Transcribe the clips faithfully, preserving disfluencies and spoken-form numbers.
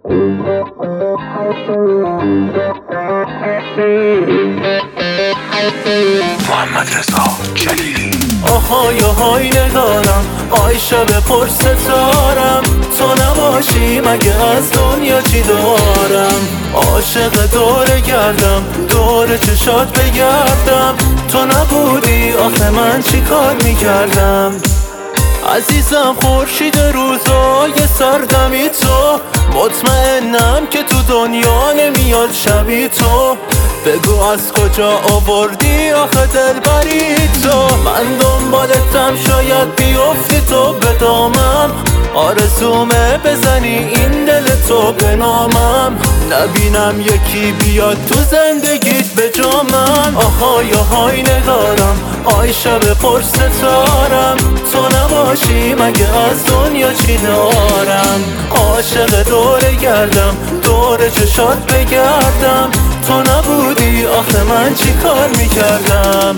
محمد رضا جلیلی. آهای آهای نگارم، آی شب پر ستارم، تو نباشی مگه از دنیا چی دارم؟ عاشق دور گردم، دور چشات بگردم، تو نبودی آخه من چی کار میکردم؟ عزیزم خورشید روزای سردمی تو، مطمئنم که تو دنیا نمیاد شبی تو. بگو از کجا آوردی آخه دلبری تو؟ من دنبالتم شاید بیفتی تو به دامم، آرزومه بزنی این دل تو به نامم، نبینم یکی بیاد تو زندگیت به جا من. آهای آهای نگارم، آی شب پر ستارم، تو نباشی مگه از دنیا چی دارم؟ عاشق دور گردم، دور چشات بگردم، تو نبودی آخه من چی کار میکردم؟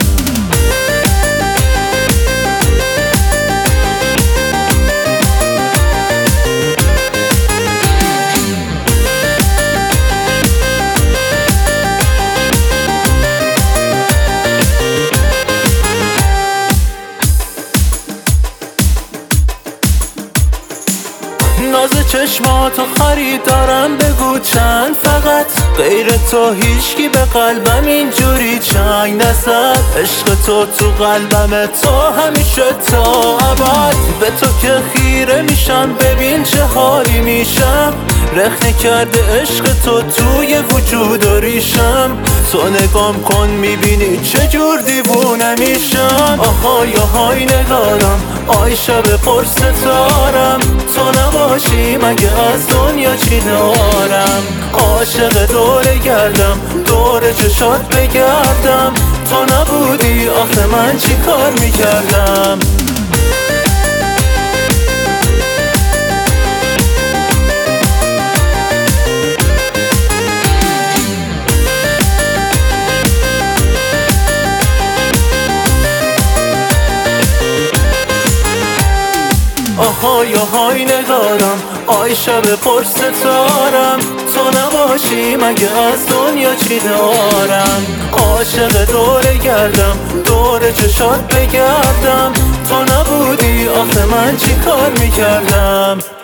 ناز چشماتو خریدارم، بگو چند فقط غیر تو هیچکی به قلبم اینجوری چنگ نزد. عشق تو تو قلبم، تو همیشه تا ابد، به تو که خیره میشم ببین چه حالی میشم. رخنه کرده عشق تو توی وجود و ریشم، تو نگام کن میبینی چجور دیوونه میشم. آهای آهای نگارم، آی شب پر ستارم، تو نباشی مگه از دنیا چی دارم؟ عاشق دور گردم، دور چشات بگردم، تو نبودی آخه من چی کار میکردم؟ آهای آهای نگارم، آی شب پر ستارم، تو نباشی مگه از دنیا چی دارم؟ عاشق دور گردم، دور چشات بگردم، تو نبودی آخه من چی کار میکردم؟